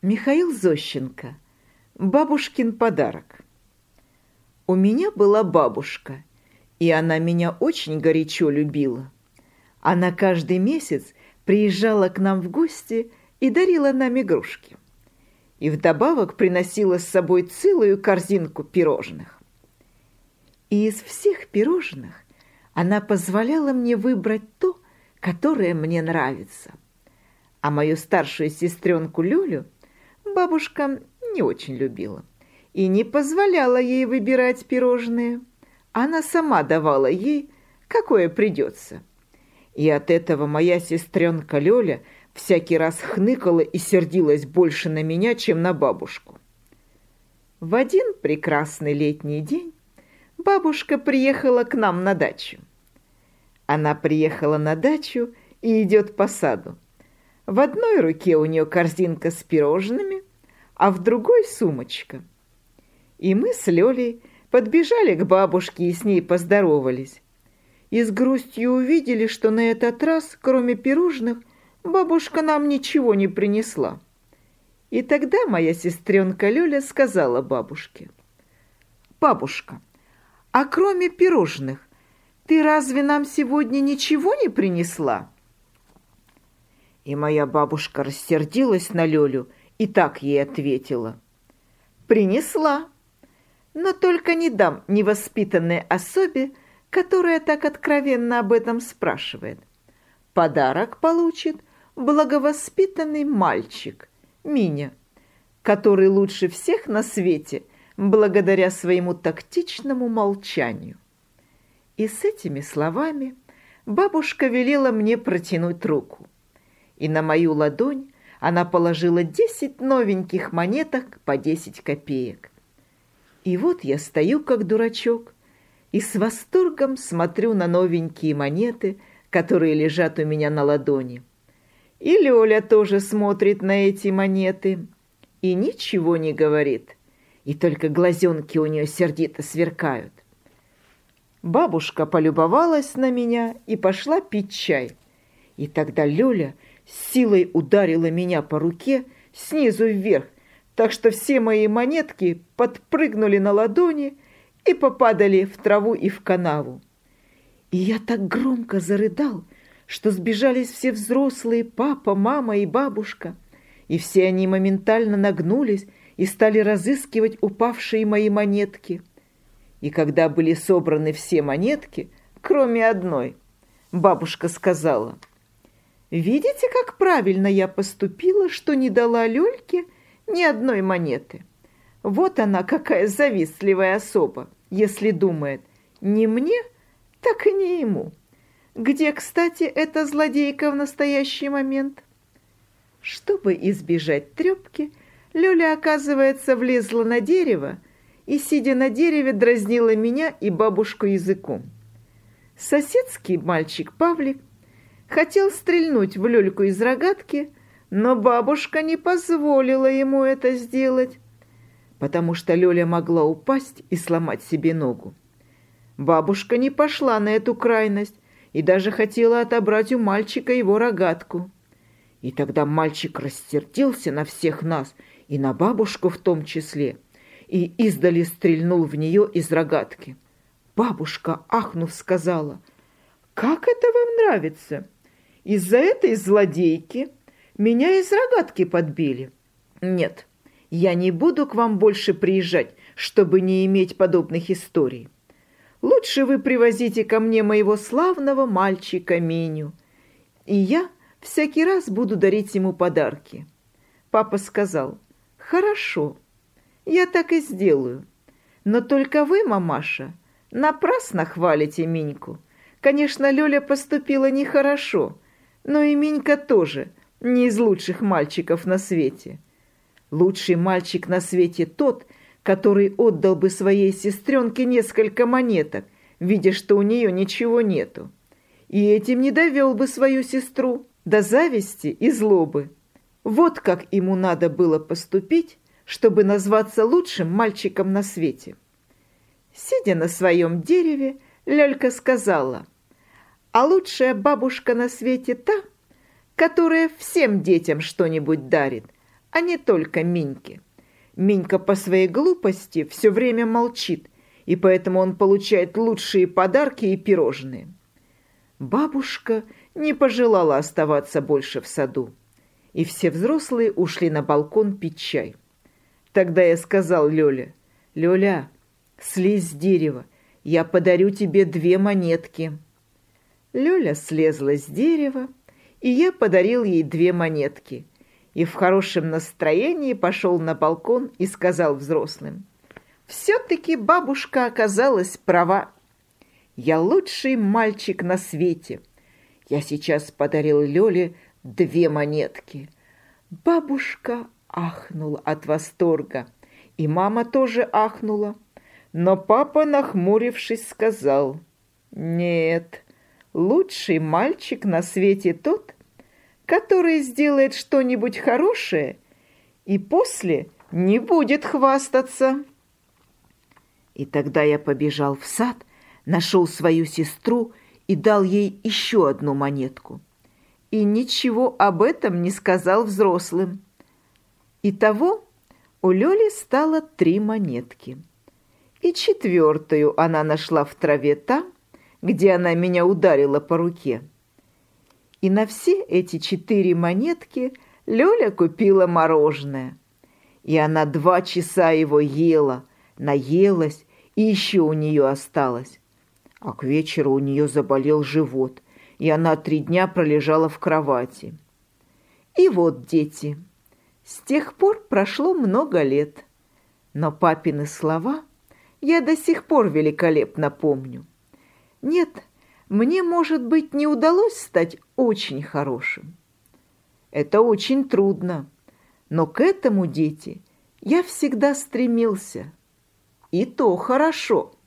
Михаил Зощенко. Бабушкин подарок. У меня была бабушка, и она меня очень горячо любила. Она каждый месяц приезжала к нам в гости и дарила нам игрушки. И вдобавок приносила с собой целую корзинку пирожных. И из всех пирожных она позволяла мне выбрать то, которое мне нравится. А мою старшую сестренку Лёлю бабушка не очень любила и не позволяла ей выбирать пирожные. Она сама давала ей, какое придется. И от этого моя сестренка Лёля всякий раз хныкала и сердилась больше на меня, чем на бабушку. В один прекрасный летний день бабушка приехала к нам на дачу. Она приехала на дачу и идет по саду. В одной руке у нее корзинка с пирожными, а в другой сумочка. И мы с Лёлей подбежали к бабушке и с ней поздоровались. И с грустью увидели, что на этот раз, кроме пирожных, бабушка нам ничего не принесла. И тогда моя сестренка Лёля сказала бабушке: «Бабушка, а кроме пирожных, ты разве нам сегодня ничего не принесла?» И моя бабушка рассердилась на Лёлю и так ей ответила: «Принесла, но только не дам невоспитанной особе, которая так откровенно об этом спрашивает. Подарок получит благовоспитанный мальчик, Миня, который лучше всех на свете благодаря своему тактичному молчанию». И с этими словами бабушка велела мне протянуть руку. И на мою ладонь она положила 10 новеньких монеток по 10 копеек. И вот я стою, как дурачок, и с восторгом смотрю на новенькие монеты, которые лежат у меня на ладони. И Лёля тоже смотрит на эти монеты и ничего не говорит, и только глазенки у нее сердито сверкают. Бабушка полюбовалась на меня и пошла пить чай. И тогда Лёля с силой ударила меня по руке снизу вверх, так что все мои монетки подпрыгнули на ладони и попадали в траву и в канаву. И я так громко зарыдал, что сбежались все взрослые, папа, мама и бабушка, и все они моментально нагнулись и стали разыскивать упавшие мои монетки. И когда были собраны все монетки, кроме одной, бабушка сказала: «Видите, как правильно я поступила, что не дала Лёльке ни одной монеты? Вот она какая завистливая особа, если думает, не мне, так и не ему. Где, кстати, эта злодейка в настоящий момент?» Чтобы избежать трёпки, Лёля, оказывается, влезла на дерево и, сидя на дереве, дразнила меня и бабушку языком. Соседский мальчик Павлик хотел стрельнуть в Лёльку из рогатки, но бабушка не позволила ему это сделать, потому что Лёля могла упасть и сломать себе ногу. Бабушка не пошла на эту крайность и даже хотела отобрать у мальчика его рогатку. И тогда мальчик рассердился на всех нас, и на бабушку в том числе, и издали стрельнул в нее из рогатки. Бабушка, ахнув, сказала: «Как это вам нравится? Из-за этой злодейки меня из рогатки подбили. Нет, я не буду к вам больше приезжать, чтобы не иметь подобных историй. Лучше вы привозите ко мне моего славного мальчика Миню, и я всякий раз буду дарить ему подарки». Папа сказал: «Хорошо, я так и сделаю. Но только вы, мамаша, напрасно хвалите Миньку. Конечно, Лёля поступила нехорошо, но и Минька тоже не из лучших мальчиков на свете. Лучший мальчик на свете тот, который отдал бы своей сестренке несколько монеток, видя, что у нее ничего нету, и этим не довел бы свою сестру до зависти и злобы. Вот как ему надо было поступить, чтобы назваться лучшим мальчиком на свете». Сидя на своем дереве, Лёлька сказала: «А лучшая бабушка на свете та, которая всем детям что-нибудь дарит, а не только Миньке. Минька по своей глупости все время молчит, и поэтому он получает лучшие подарки и пирожные. Бабушка не пожелала оставаться больше в саду, и все взрослые ушли на балкон пить чай. Тогда я сказал Лёле: «Лёля, слезь с дерева, я подарю тебе 2 монетки». Лёля слезла с дерева, и я подарил ей 2 монетки, и в хорошем настроении пошел на балкон и сказал взрослым: «Все-таки бабушка оказалась права. Я лучший мальчик на свете. Я сейчас подарил Лёле 2 монетки». Бабушка ахнула от восторга, и мама тоже ахнула. Но папа, нахмурившись, сказал: «Нет, лучший мальчик на свете тот, который сделает что-нибудь хорошее и после не будет хвастаться». И тогда я побежал в сад, нашел свою сестру и дал ей еще 1 монетку. И ничего об этом не сказал взрослым. Итого у Лёли стало 3 монетки. И 4-ю она нашла в траве там, где она меня ударила по руке. И на все эти 4 монетки Лёля купила мороженое. И она 2 часа его ела, наелась, и еще у нее осталось. А к вечеру у нее заболел живот, и она 3 дня пролежала в кровати. И вот, дети, с тех пор прошло много лет, но папины слова я до сих пор великолепно помню. Нет, мне, может быть, не удалось стать очень хорошим. Это очень трудно, но к этому, дети, я всегда стремился. И то хорошо.